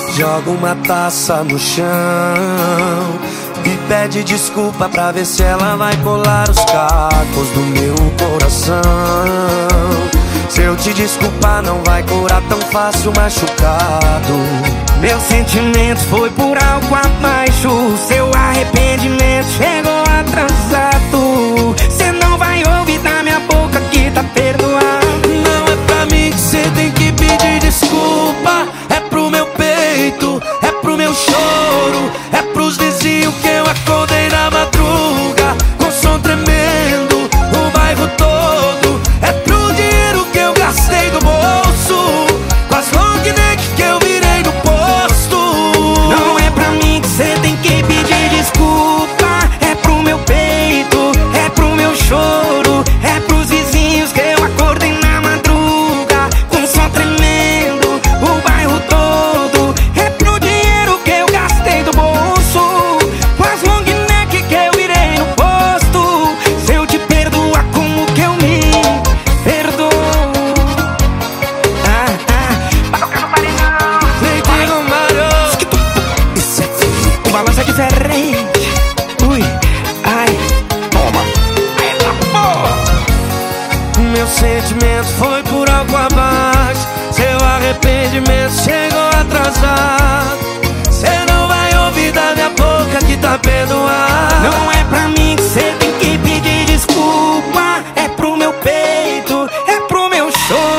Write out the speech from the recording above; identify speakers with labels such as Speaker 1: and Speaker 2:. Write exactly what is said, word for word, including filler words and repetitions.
Speaker 1: Joga uma taça no chão e pede desculpa pra ver se ela vai colar os cacos do meu coração. Se eu te desculpar não vai curar tão fácil machucado. Meu sentimento foi por algo abaixo, seu arrependimento chegou atrasado. Cê não vai ouvir da minha boca que tá perdoado. Não é pra mim que cê tem que pedir desculpa, é pro meu peito, é pro meu choro, é pros vizinhos que eu acordei na madruga com som tremendo, o bairro todo. É pro dinheiro que eu gastei do bolso, com as long neck que eu virei no posto. Não é pra mim que cê tem que pedir desculpa, é pro meu peito, é pro meu choro, é pros vizinhos que eu acordei na madruga com som tremendo, o bairro todo. É pro dinheiro que eu gastei do bolso, com as long neck que eu virei no posto. Se eu te perdoar, como que eu me perdoo? Ah, ah, pra tocar no paredão. Nem digo, Mário. Isso aqui, o balanço é diferente. Ui, ai, toma. Aí tá bom. Meu sentimento foi por algo abaixo, seu arrependimento chegou atrasado. Cê não vai ouvir da minha boca que tá perdoado. Não é pra mim que cê tem que pedir desculpa, é pro meu peito, é pro meu choro,